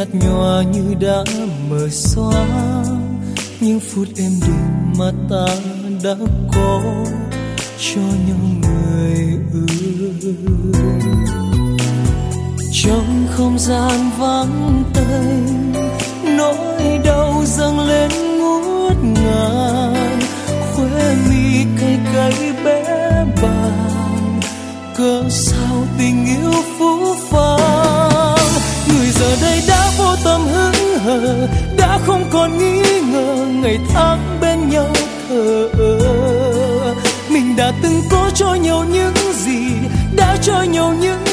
nhạt nhòa như đã mờ xóa những phút êm đềm mà ta đã có cho nhau người ơi. Trong không gian vắng tênh, nỗi đau dâng lên ngút ngàn, khóe mi cay cay bé bàng, cớ sao tình yêu phũ phàng. Người giờ đây đã vô tâm hững hờ, đã không còn nghi ngờ ngày tháng bên nhau thờ ơ. Mình đã từng có cho nhau những gì, đã cho nhau những